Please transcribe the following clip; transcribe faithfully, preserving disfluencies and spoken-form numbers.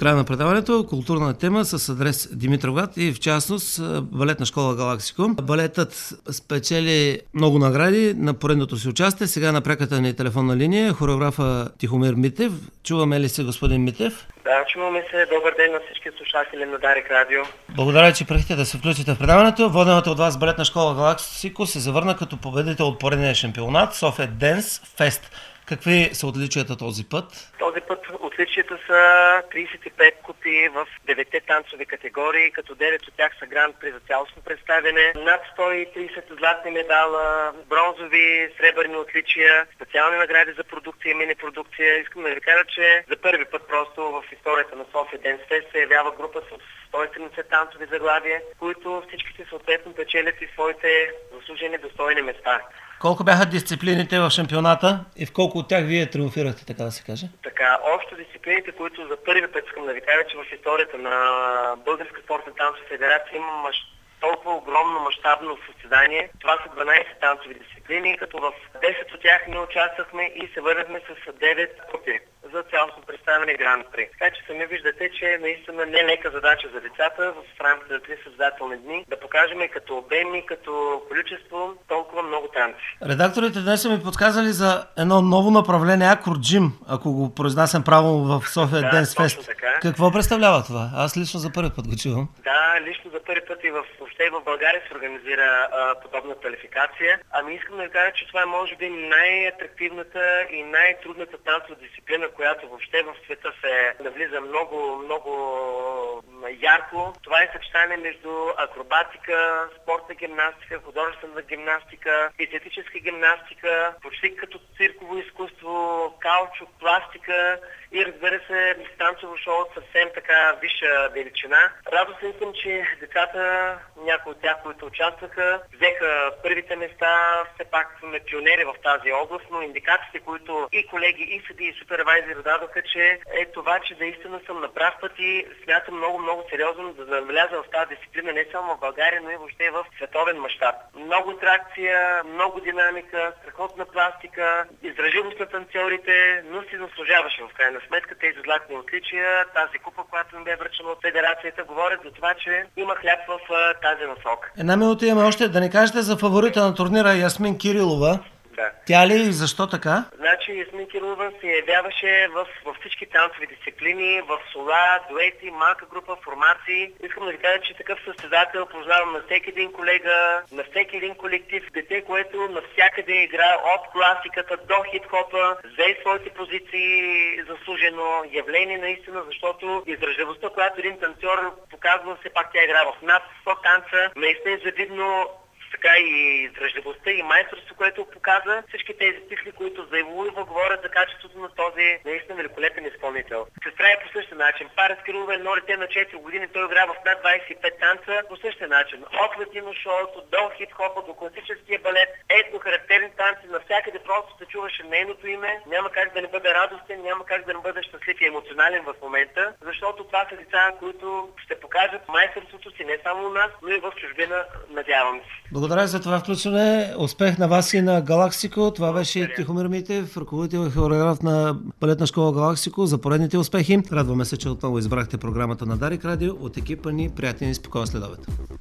края на предаването културна тема с адрес Димитровград и в частност балетна школа Галактико. Балетът спечели много награди на поредното си участие. Сега на пряката ни телефонна линия хореографа Тихомир Митев. Чуваме ли се, господин Митев? Да, чуваме се. Добър ден на всички слушатели на Дарик Радио. Благодаря, че приехте да се включите в предаването. Водената от вас балетна школа Галактико се завърна като победител от поредния шампионат София Денс Фест. Какви са отличията този път? Този път отличията са тридесет и пет купи в деветте танцови категории, като девет от тях са гранд при за цялостно представяне. Над сто и тридесет златни медала, бронзови, сребърни отличия, специални награди за продукция и мини-продукция. Искам да ви кажа, че за първи път просто в историята на София Денс Фест се явява група с сто и седемдесет танцови заглавия, които всичките съответно печелят и своите заслужени достойни места. Колко бяха дисциплините в шампионата и в колко от тях вие триумфирахте, така да се каже? Така, общо дисциплините, които за първи път искам да ви кажа, че в историята на Българска спортна танцова федерация има мащ... толкова огромно мащабно състезание. Това са дванадесет танцови дисциплини, като в десет от тях ние участвахме и се върнахме с девет купи за цялостно представяне Гран При. Така че сами виждате, че наистина не е лека задача за децата в рамките на три състезателни дни да покажем като обем и като количество толкова много танци. Редакторите днес са ми подсказали за едно ново направление Акроджим, ако го произнасям правилно в София Денс Фест. Какво представлява това? Аз лично за първи път го чувам. Да, лично за първи път и в, въобще в България се организира а, подобна квалификация. Ами искам да ви кажа, че това е може би най-атрактивната и най-трудната танцова дисциплина, която въобще в света се навлиза много, много ярко. Това е съчетание между акробатика, спортна гимнастика, художествена гимнастика, естетическа гимнастика, почти като цирково изкуство, каучук, пластика и разбира се танцово шоу от съвсем така висша величина. Радостен съм, че децата, някои от тях, които участваха, взеха първите места. Все пак сме пионери в тази област, но индикациите, които и колеги, и съди, и супервайзери дадоха, че е това, че наистина съм на прав път и смятам много, много сериозно да навляза в тази дисциплина не само в България, но и въобще в световен мащаб. Много атракция, много динамика, страхотна пластика, издръжливост на танцорите, но си заслужаваше в крайна сметка тези златни отличия. Тази купа, която ми бе връчена от федерацията, говорят за това, че има хляб в тази насока. Една минута имаме още. Да не кажете за фаворита на турнира Ясмин Кирилова. Да. Тя ли и защо така? Значи Ясмин Кирилова се явяваше в, в всички танцови дисциплини, в сола, дуети, малка група, формации. Искам да ви кажа, че такъв състезател познавам на всеки един колега, на всеки един колектив. Дете, което навсякъде игра от класиката до хип-хопа, взе своите позиции заслужено явление наистина, защото издръжливостта, която един танцор показва, все пак тя игра в над сто танца, наистина е завидно. Така и издръжливостта и майсторство, което показа, всички тези титли, които заеволува, говорят за качеството на този наистина великолепен изпълнител. Сестра е по същия начин. Парас Кирилова е едно дете на четири години, той игра в над двадесет и пет танца по същия начин. От латино шоуто до хип-хопа, до класическия балет, етно характерни танци, навсякъде просто се чуваше нейното име. Няма как да не бъде радостен, няма как да не бъде щастлив и емоционален в момента, защото това са деца, които ще покажат майсторството си не само у нас, но и в чужбина, надявам се. Благодаря за това включване. Успех на вас и на Галактико. Това беше Тихомир Митев, ръководител и хореограф на балетна школа Галактико. За поредните успехи. Радваме се, че отново избрахте програмата на Дарик Радио от екипа ни. Приятен и спокоен следобед.